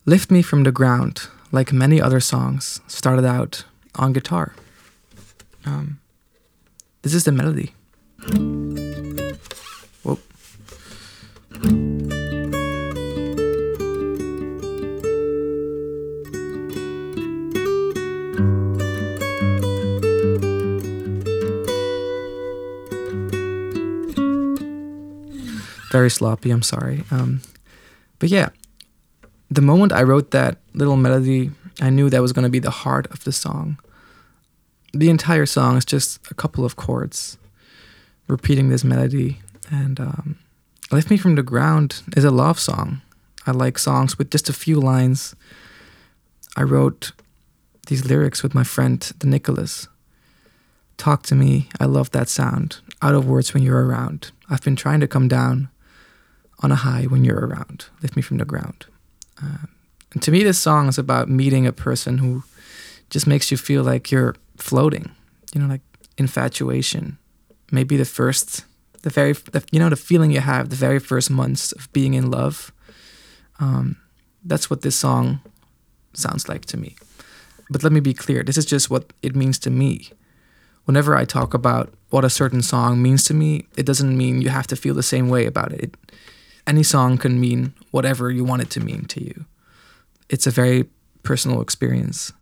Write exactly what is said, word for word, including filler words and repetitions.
Lift Me From the Ground, like many other songs, started out on guitar. Um, this is the melody. Whoa. Very sloppy, I'm sorry. Um, but yeah, the moment I wrote that little melody, I knew that was going to be the heart of the song. The entire song is just a couple of chords repeating this melody. And um, Lift Me From the Ground is a love song. I like songs with just a few lines. I wrote these lyrics with my friend, the Nicholas. Talk to me, I love that sound. Out of words when you're around. I've been trying to come down on a high when you're around. Lift me from the ground. Uh, and to me, this song is about meeting a person who just makes you feel like you're floating. You know, like infatuation. Maybe the first, the very, the, you know, the feeling you have the very first months of being in love. Um, that's what this song sounds like to me. But let me be clear, this is just what it means to me. Whenever I talk about what a certain song means to me, it doesn't mean you have to feel the same way about it. it any song can mean whatever you want it to mean to you. It's a very personal experience.